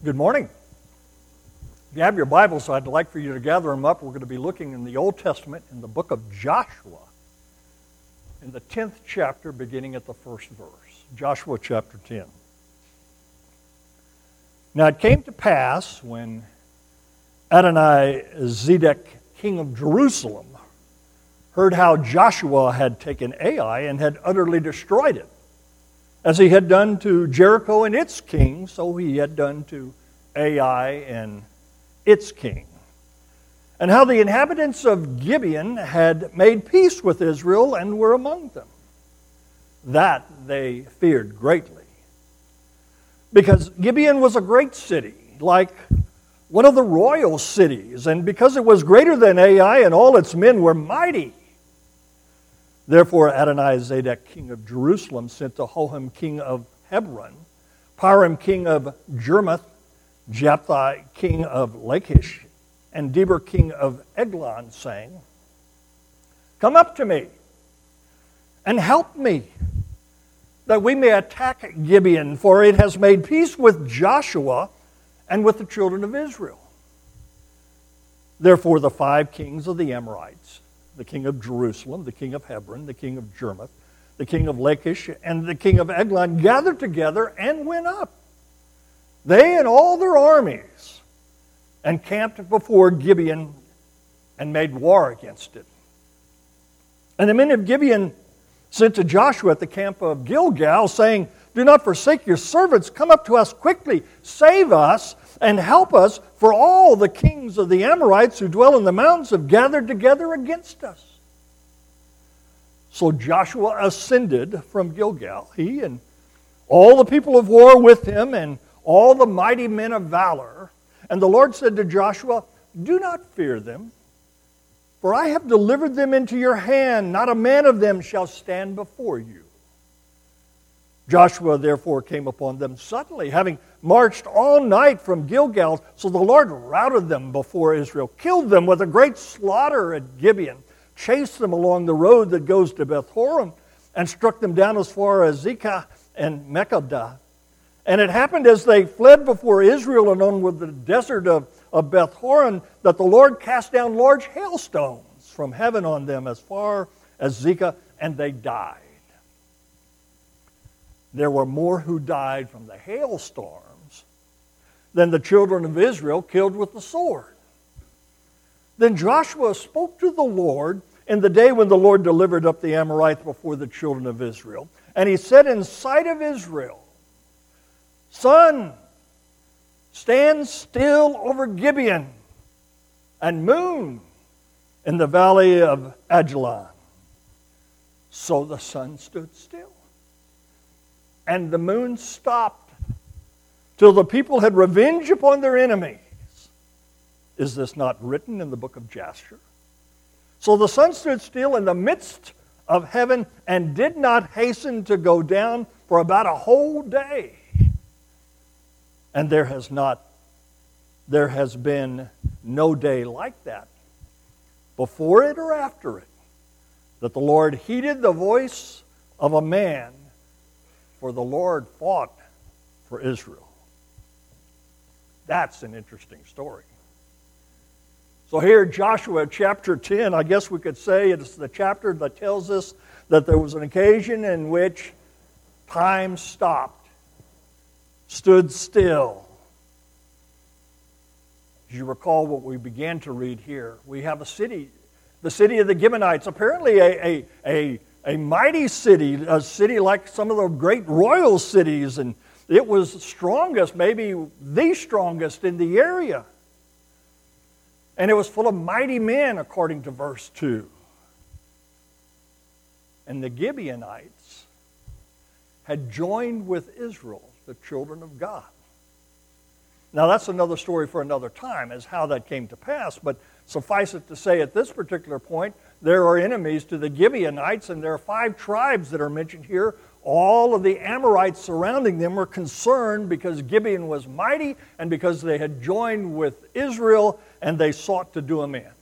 Good morning. If you have your Bibles, I'd like for you to gather them up. We're going to be looking in the Old Testament in the book of Joshua, in the 10th chapter, beginning at the first verse. Joshua chapter 10. Now it came to pass when Adoni-Zedek, king of Jerusalem, heard how Joshua had taken Ai and had utterly destroyed it. As he had done to Jericho and its king, so he had done to Ai and its king. And how the inhabitants of Gibeon had made peace with Israel and were among them. That they feared greatly. Because Gibeon was a great city, like one of the royal cities, and because it was greater than Ai and all its men were mighty. Therefore Adoni-Zedek, king of Jerusalem, sent to Hoham, king of Hebron, Piram, king of Jarmuth, Japhthi, king of Lachish, and Deber, king of Eglon, saying, "Come up to me and help me, that we may attack Gibeon, for it has made peace with Joshua and with the children of Israel." Therefore the 5 kings of the Amorites, the king of Jerusalem, the king of Hebron, the king of Jarmuth, the king of Lachish, and the king of Eglon gathered together and went up, they and all their armies, and camped before Gibeon and made war against it. And the men of Gibeon sent to Joshua at the camp of Gilgal, saying, "Do not forsake your servants. Come up to us quickly. Save us and help us, for all the kings of the Amorites who dwell in the mountains have gathered together against us." So Joshua ascended from Gilgal, he and all the people of war with him, and all the mighty men of valor. And the Lord said to Joshua, "Do not fear them, for I have delivered them into your hand. Not a man of them shall stand before you." Joshua therefore came upon them suddenly, having marched all night from Gilgal. So the Lord routed them before Israel, killed them with a great slaughter at Gibeon, chased them along the road that goes to Beth-horon, and struck them down as far as Zekah and Mekkedah. And it happened as they fled before Israel and on with the desert of Beth-horon, that the Lord cast down large hailstones from heaven on them as far as Zekah, and they died. There were more who died from the hailstorms than the children of Israel killed with the sword. Then Joshua spoke to the Lord in the day when the Lord delivered up the Amorites before the children of Israel. And he said in sight of Israel, "Sun, stand still over Gibeon, and moon in the valley of Ajalon." So the sun stood still, and the moon stopped, till the people had revenge upon their enemies. Is this not written in the book of Jasher? So the sun stood still in the midst of heaven, and did not hasten to go down for about a whole day. And there has been no day like that, before it or after it, that the Lord heeded the voice of a man, for the Lord fought for Israel. That's an interesting story. So here, Joshua chapter 10, I guess we could say it's the chapter that tells us that there was an occasion in which time stopped, stood still. As you recall what we began to read here, we have a city, the city of the Gibeonites, apparently a mighty city, a city like some of the great royal cities, and it was strongest, maybe the strongest in the area. And it was full of mighty men, according to verse 2. And the Gibeonites had joined with Israel, the children of God. Now that's another story for another time, as how that came to pass, but suffice it to say at this particular point, there are enemies to the Gibeonites, and there are 5 tribes that are mentioned here. All of the Amorites surrounding them were concerned because Gibeon was mighty and because they had joined with Israel, and they sought to do them in.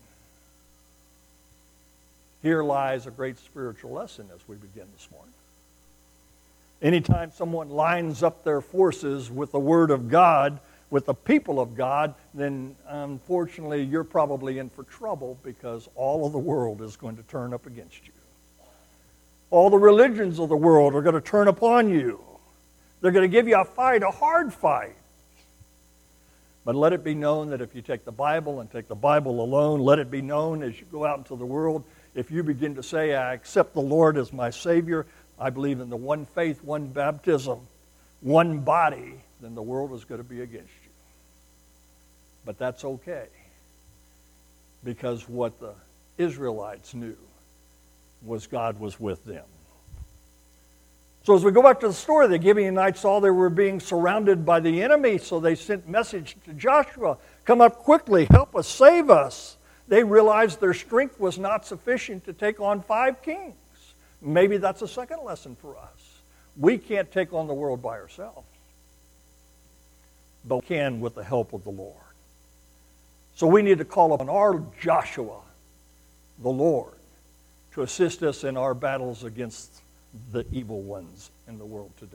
Here lies a great spiritual lesson as we begin this morning. Anytime someone lines up their forces with the Word of God, with the people of God, then unfortunately you're probably in for trouble, because all of the world is going to turn up against you. All the religions of the world are going to turn upon you. They're going to give you a fight, a hard fight. But let it be known that if you take the Bible and take the Bible alone, let it be known as you go out into the world, if you begin to say, I accept the Lord as my Savior, I believe in the one faith, one baptism, one body, then the world is going to be against you. But that's okay, because what the Israelites knew was God was with them. So as we go back to the story, the Gibeonites saw they were being surrounded by the enemy, so they sent message to Joshua, come up quickly, help us, save us. They realized their strength was not sufficient to take on 5 kings. Maybe that's a second lesson for us. We can't take on the world by ourselves, but we can with the help of the Lord. So we need to call upon our Joshua, the Lord, to assist us in our battles against the evil ones in the world today.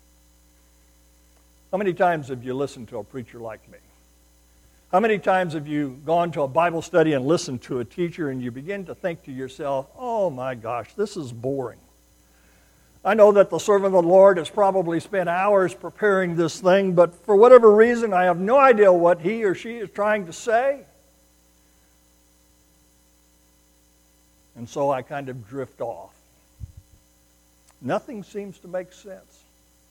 How many times have you listened to a preacher like me? How many times have you gone to a Bible study and listened to a teacher and you begin to think to yourself, oh my gosh, this is boring. I know that the servant of the Lord has probably spent hours preparing this thing, but for whatever reason, I have no idea what he or she is trying to say. And so I kind of drift off. Nothing seems to make sense.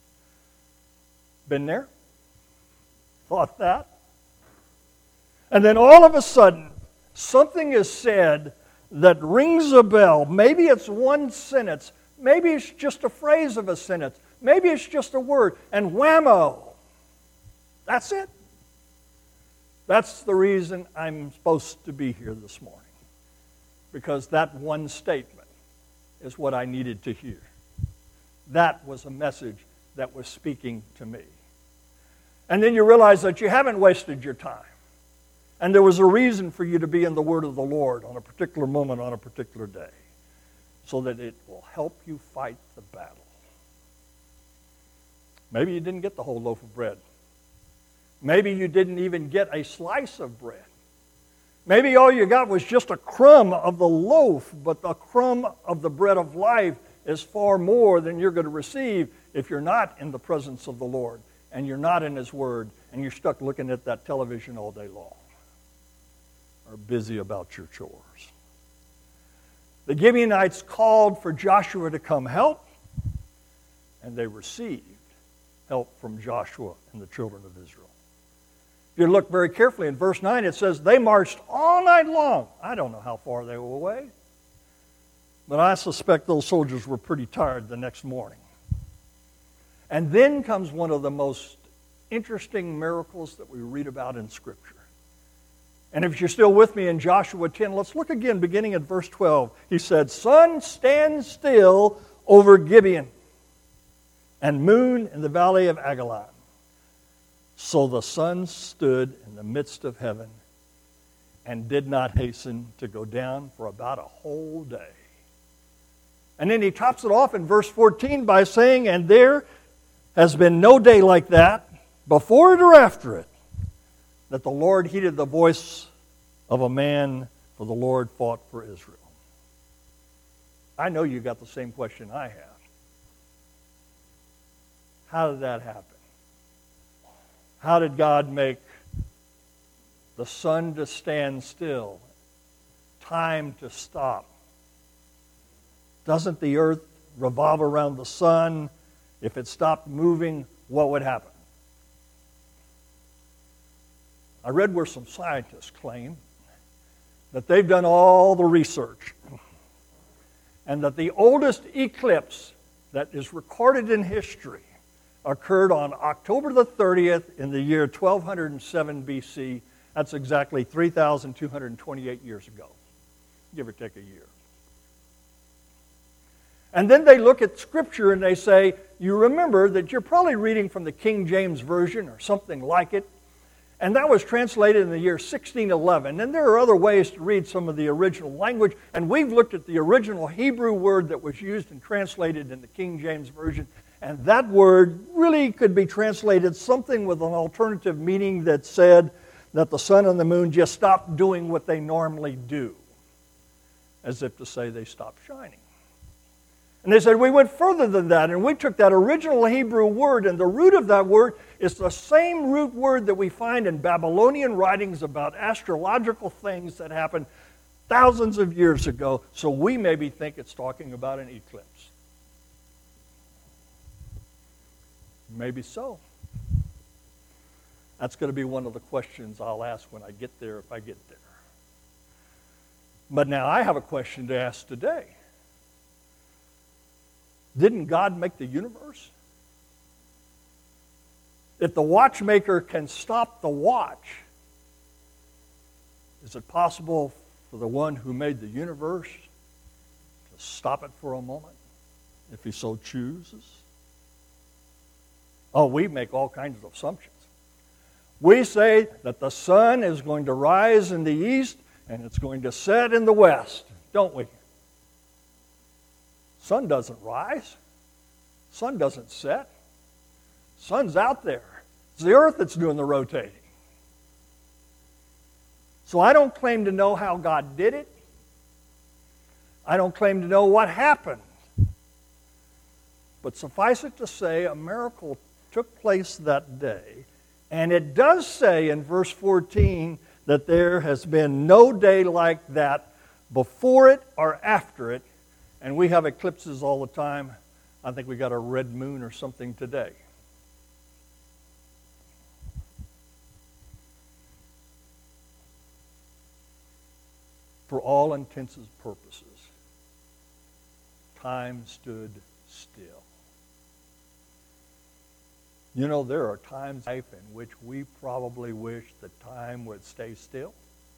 Been there? Thought that? And then all of a sudden, something is said that rings a bell. Maybe it's one sentence. Maybe it's just a phrase of a sentence. Maybe it's just a word. And whammo! That's it. That's the reason I'm supposed to be here this morning. Because that one statement is what I needed to hear. That was a message that was speaking to me. And then you realize that you haven't wasted your time. And there was a reason for you to be in the Word of the Lord on a particular moment, on a particular day, so that it will help you fight the battle. Maybe you didn't get the whole loaf of bread. Maybe you didn't even get a slice of bread. Maybe all you got was just a crumb of the loaf, but the crumb of the bread of life is far more than you're going to receive if you're not in the presence of the Lord and you're not in His Word and you're stuck looking at that television all day long or busy about your chores. The Gibeonites called for Joshua to come help, and they received help from Joshua and the children of Israel. If you look very carefully in verse 9, it says they marched all night long. I don't know how far they were away, but I suspect those soldiers were pretty tired the next morning. And then comes one of the most interesting miracles that we read about in Scripture. And if you're still with me in Joshua 10, let's look again beginning at verse 12. He said, sun, stand still over Gibeon, and moon in the valley of Agalon. So the sun stood in the midst of heaven and did not hasten to go down for about a whole day. And then he tops it off in verse 14 by saying, and there has been no day like that, before it or after it, that the Lord heeded the voice of a man, for the Lord fought for Israel. I know you got the same question I have. How did that happen? How did God make the sun to stand still, time to stop? Doesn't the earth revolve around the sun? If it stopped moving, what would happen? I read where some scientists claim that they've done all the research and that the oldest eclipse that is recorded in history occurred on October the 30th in the year 1207 BC. That's exactly 3,228 years ago, give or take a year. And then they look at Scripture and they say, you remember that you're probably reading from the King James Version or something like it. And that was translated in the year 1611. And there are other ways to read some of the original language. And we've looked at the original Hebrew word that was used and translated in the King James Version. And that word really could be translated something with an alternative meaning that said that the sun and the moon just stopped doing what they normally do, as if to say they stopped shining. And they said, we went further than that, and we took that original Hebrew word, and the root of that word is the same root word that we find in Babylonian writings about astrological things that happened thousands of years ago, so we maybe think it's talking about an eclipse. Maybe so. That's going to be one of the questions I'll ask when I get there, if I get there. But now I have a question to ask today. Didn't God make the universe? If the watchmaker can stop the watch, is it possible for the one who made the universe to stop it for a moment, if he so chooses? Oh, we make all kinds of assumptions. We say that the sun is going to rise in the east and it's going to set in the west, don't we? Sun doesn't rise. Sun doesn't set. Sun's out there. It's the earth that's doing the rotating. So I don't claim to know how God did it. I don't claim to know what happened. But suffice it to say, a miracle took place that day. And it does say in verse 14 that there has been no day like that before it or after it. And we have eclipses all the time. I think we got a red moon or something today. For all intents and purposes, time stood still. You know, there are times in life in which we probably wish that time would stay still.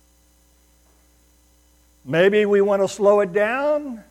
Maybe we want to slow it down.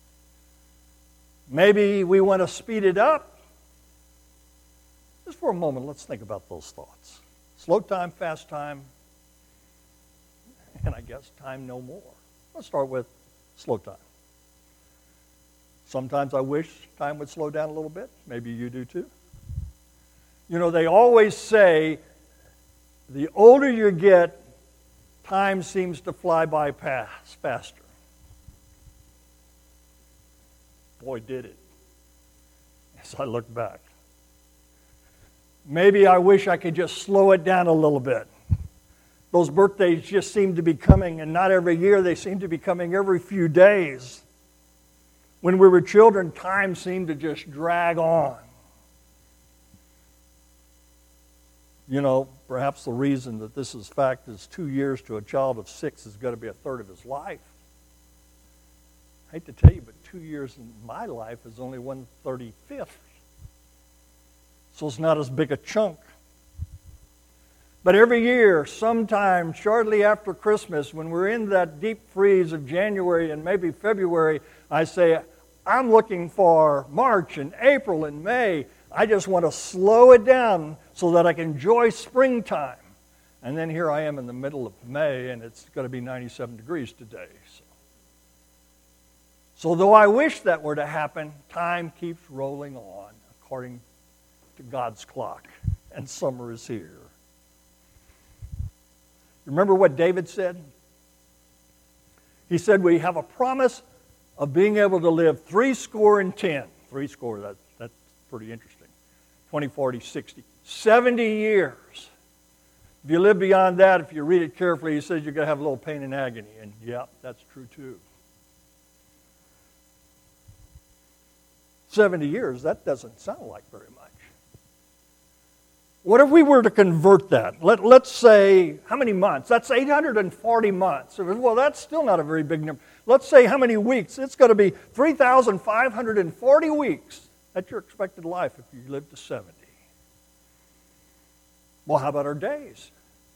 Maybe we want to speed it up. Just for a moment, let's think about those thoughts. Slow time, fast time, and I guess time no more. Let's start with slow time. Sometimes I wish time would slow down a little bit. Maybe you do too. You know, they always say the older you get, time seems to fly by faster. Boy, did it, as I look back. Maybe I wish I could just slow it down a little bit. Those birthdays just seem to be coming, and not every year, they seem to be coming every few days. When we were children, time seemed to just drag on. You know, perhaps the reason that this is fact is 2 years to a child of 6 is going to be a third of his life. I hate to tell you, but 2 years in my life is only 1/35. So it's not as big a chunk. But every year, sometime shortly after Christmas, when we're in that deep freeze of January and maybe February, I say, I'm looking for March and April and May. I just want to slow it down so that I can enjoy springtime. And then here I am in the middle of May, and it's going to be 97 degrees today. So though I wish that were to happen, time keeps rolling on according to God's clock, and summer is here. Remember what David said? He said, we have a promise of being able to live 70. That's pretty interesting. 20, 40, 60. 70 years. If you live beyond that, if you read it carefully, he says you're going to have a little pain and agony. And yeah, that's true too. 70 years, that doesn't sound like very much. What if we were to convert that? Let's say, how many months? That's 840 months. Well, that's still not a very big number. Let's say how many weeks? It's going to be 3,540 weeks. That's your expected life if you live to 70. Well, how about our days?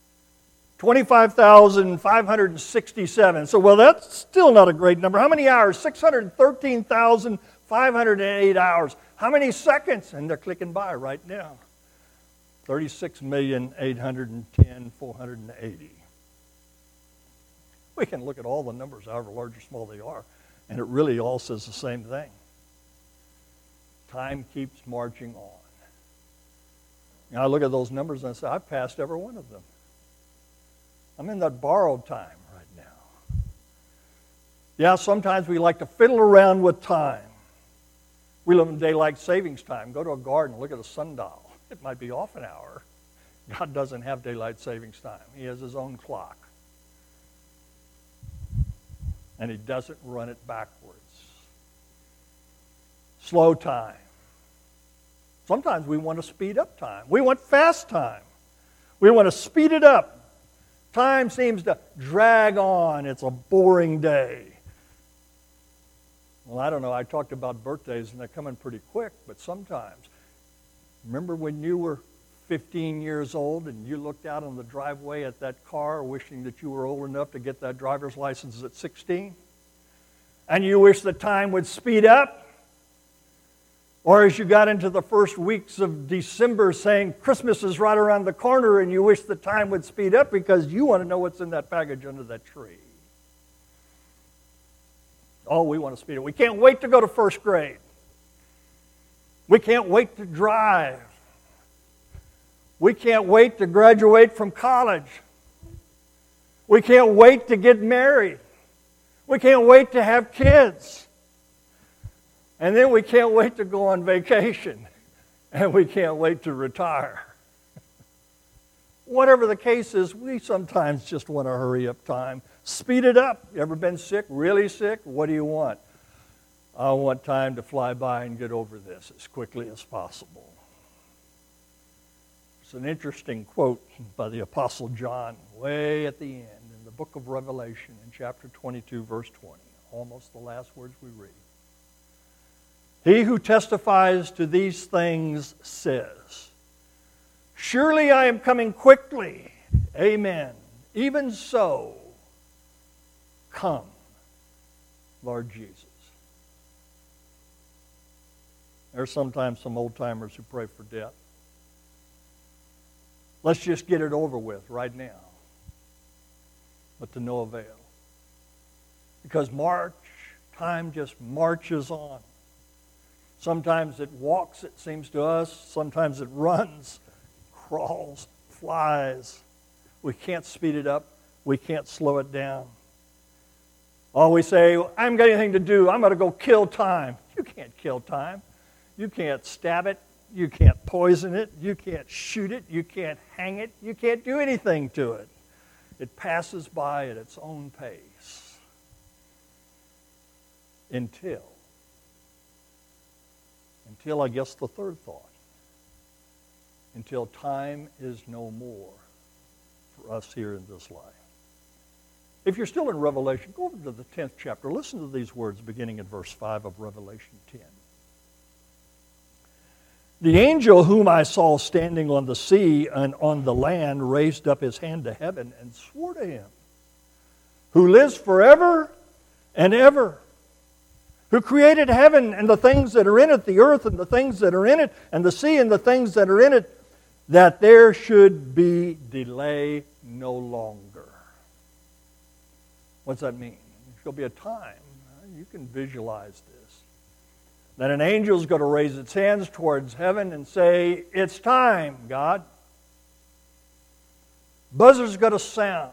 25,567. So, well, that's still not a great number. How many hours? 613,508 hours. How many seconds? And they're clicking by right now. 36,810,480. We can look at all the numbers, however large or small they are, and it really all says the same thing. Time keeps marching on. Now I look at those numbers and I say, I've passed every one of them. I'm in that borrowed time right now. Yeah, sometimes we like to fiddle around with time. We live in daylight savings time. Go to a garden, look at a sundial. It might be off an hour. God doesn't have daylight savings time. He has his own clock. And he doesn't run it backwards. Slow time. Sometimes we want to speed up time. We want fast time. We want to speed it up. Time seems to drag on. It's a boring day. Well, I don't know. I talked about birthdays, and they're coming pretty quick, but sometimes. Remember when you were 15 years old and you looked out on the driveway at that car wishing that you were old enough to get that driver's license at 16? And you wish the time would speed up? Or as you got into the first weeks of December saying Christmas is right around the corner and you wish the time would speed up because you want to know what's in that package under that tree. Oh, we want to speed it. We can't wait to go to first grade. We can't wait to drive. We can't wait to graduate from college. We can't wait to get married. We can't wait to have kids. And then we can't wait to go on vacation. And we can't wait to retire. Whatever the case is, we sometimes just want to hurry up time. Speed it up. You ever been sick? Really sick? What do you want? I want time to fly by and get over this as quickly as possible. It's an interesting quote by the Apostle John way at the end in the book of Revelation in chapter 22, verse 20. Almost the last words we read. He who testifies to these things says, surely I am coming quickly. Amen. Even so, come, Lord Jesus. There's sometimes some old-timers who pray for death. Let's just get it over with right now. But to no avail. Because time just marches on. Sometimes it walks, it seems to us. Sometimes it runs, crawls, flies. We can't speed it up. We can't slow it down. Oh, we say, I haven't got anything to do. I'm going to go kill time. You can't kill time. You can't stab it. You can't poison it. You can't shoot it. You can't hang it. You can't do anything to it. It passes by at its own pace. Until I guess the third thought. Until time is no more for us here in this life. If you're still in Revelation, go over to the 10th chapter. Listen to these words beginning at verse 5 of Revelation 10. The angel whom I saw standing on the sea and on the land raised up his hand to heaven and swore to him, who lives forever and ever, who created heaven and the things that are in it, the earth and the things that are in it, and the sea and the things that are in it, that there should be delay no longer. What's that mean? There'll be a time. You can visualize this. That an angel is going to raise its hands towards heaven and say, it's time, God. Buzzer's going to sound.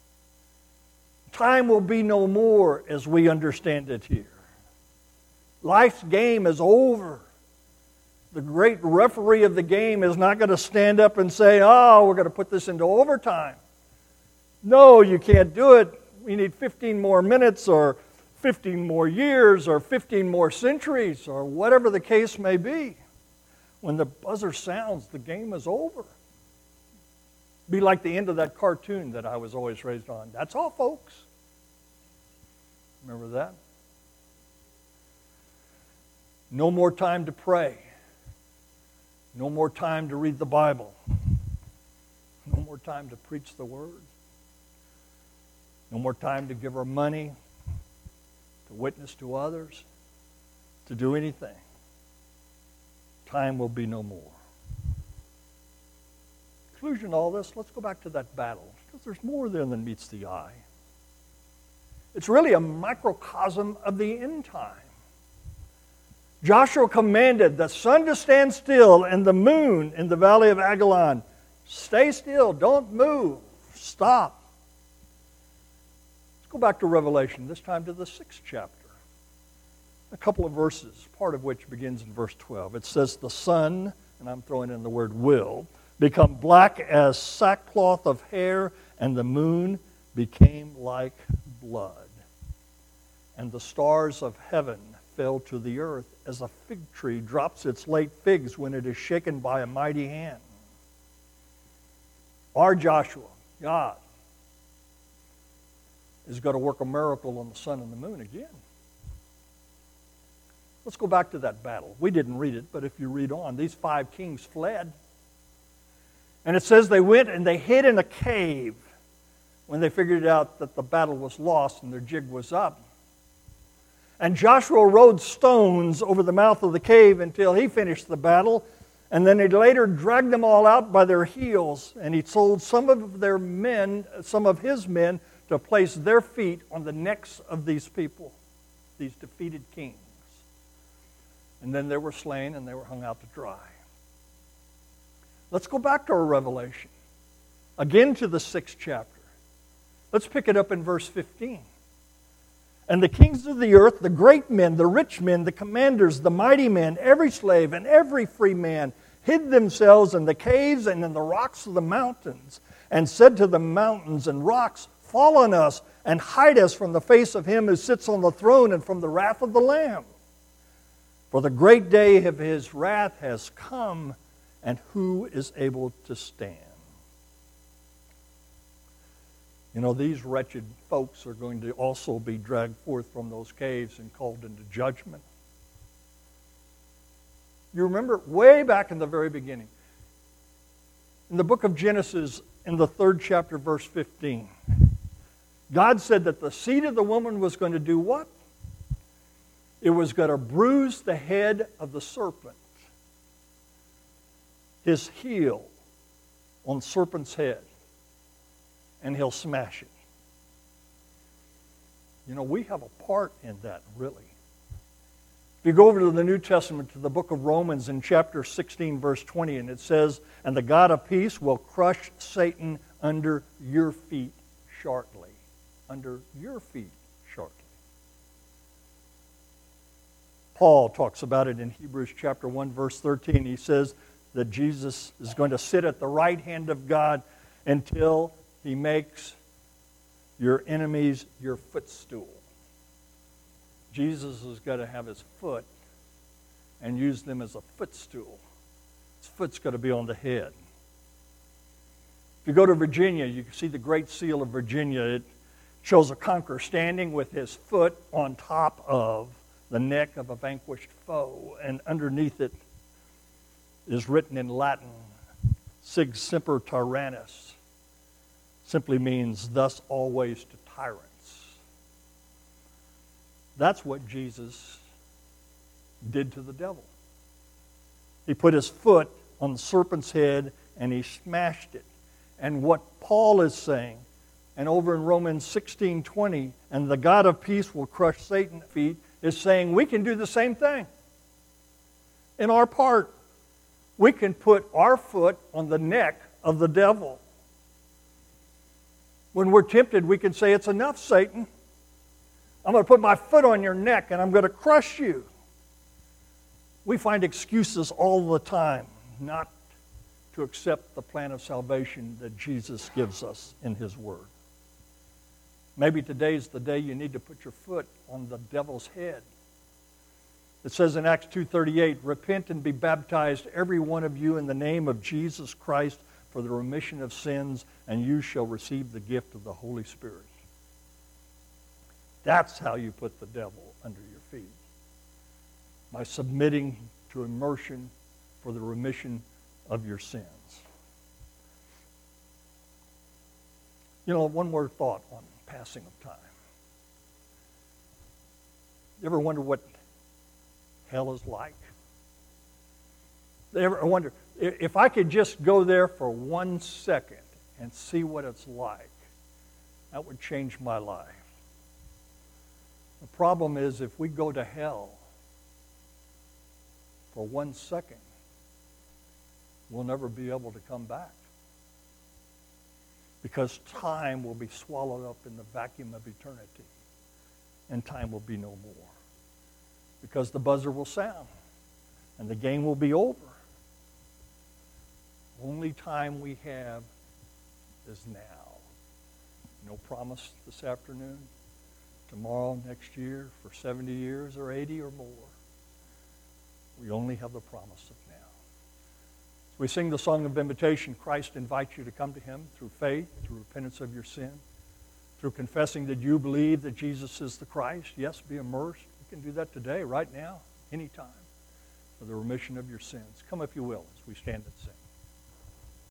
Time will be no more as we understand it here. Life's game is over. The great referee of the game is not going to stand up and say, oh, we're going to put this into overtime. No, you can't do it. We need 15 more minutes or 15 more years or 15 more centuries or whatever the case may be. When the buzzer sounds, the game is over. Be like the end of that cartoon that I was always raised on. That's all, folks. Remember that? No more time to pray. No more time to read the Bible. No more time to preach the Word. No more time to give our money, to witness to others, to do anything. Time will be no more. Conclusion to all this, let's go back to that battle, because there's more there than meets the eye. It's really a microcosm of the end time. Joshua commanded the sun to stand still and the moon in the valley of Ajalon. Stay still, don't move, stop. Let's go back to Revelation, this time to the 6th chapter. A couple of verses, part of which begins in verse 12. It says, the sun, and I'm throwing in the word will, become black as sackcloth of hair, and the moon became like blood. And the stars of heaven fell to the earth as a fig tree drops its late figs when it is shaken by a mighty hand. Our Joshua, God, is going to work a miracle on the sun and the moon again. Let's go back to that battle. We didn't read it, but if you read on, these 5 kings fled. And it says they went and they hid in a cave when they figured out that the battle was lost and their jig was up. And Joshua rolled stones over the mouth of the cave until he finished the battle. And then he later dragged them all out by their heels. And he told some of his men, to place their feet on the necks of these people, these defeated kings. And then they were slain and they were hung out to dry. Let's go back to our Revelation. Again to the 6th chapter. Let's pick it up in verse 15. And the kings of the earth, the great men, the rich men, the commanders, the mighty men, every slave and every free man, hid themselves in the caves and in the rocks of the mountains, and said to the mountains and rocks, fall on us and hide us from the face of him who sits on the throne and from the wrath of the Lamb. For the great day of his wrath has come, and who is able to stand? You know, these wretched folks are going to also be dragged forth from those caves and called into judgment. You remember way back in the very beginning, in the book of Genesis, in the 3rd chapter, verse 15, God said that the seed of the woman was going to do what? It was going to bruise the head of the serpent. His heel on the serpent's head. And he'll smash it. You know, we have a part in that, really. If you go over to the New Testament, to the book of Romans in chapter 16, verse 20, and it says, and the God of peace will crush Satan under your feet shortly. Under your feet shortly. Paul talks about it in Hebrews chapter 1, verse 13. He says that Jesus is going to sit at the right hand of God until he makes your enemies your footstool. Jesus is going to have his foot and use them as a footstool. His foot's going to be on the head. If you go to Virginia, you can see the Great Seal of Virginia. It shows a conqueror standing with his foot on top of the neck of a vanquished foe. And underneath it is written in Latin, Sig Semper Tyrannis. Simply means, thus always to tyrants. That's what Jesus did to the devil. He put his foot on the serpent's head and he smashed it. And what Paul is saying, and over in Romans 16:20, and the God of peace will crush Satan's feet, is saying we can do the same thing. In our part, we can put our foot on the neck of the devil. When we're tempted, we can say, it's enough, Satan. I'm going to put my foot on your neck and I'm going to crush you. We find excuses all the time not to accept the plan of salvation that Jesus gives us in his word. Maybe today's the day you need to put your foot on the devil's head. It says in Acts 2:38, repent and be baptized, every one of you, in the name of Jesus Christ for the remission of sins, and you shall receive the gift of the Holy Spirit. That's how you put the devil under your feet. By submitting to immersion for the remission of your sins. You know, one more thought on passing of time. You ever wonder what hell is like? You ever wonder, if I could just go there for 1 second and see what it's like, that would change my life. The problem is, if we go to hell, for 1 second, we'll never be able to come back. Because time will be swallowed up in the vacuum of eternity, and time will be no more. Because the buzzer will sound, and the game will be over. Only time we have is now. No promise this afternoon, tomorrow, next year, for 70 years or 80 or more. We only have the promise of now. As we sing the song of invitation, Christ invites you to come to him through faith, through repentance of your sin, through confessing that you believe that Jesus is the Christ. Yes, be immersed. You can do that today, right now, anytime, for the remission of your sins. Come if you will, as we stand and sing.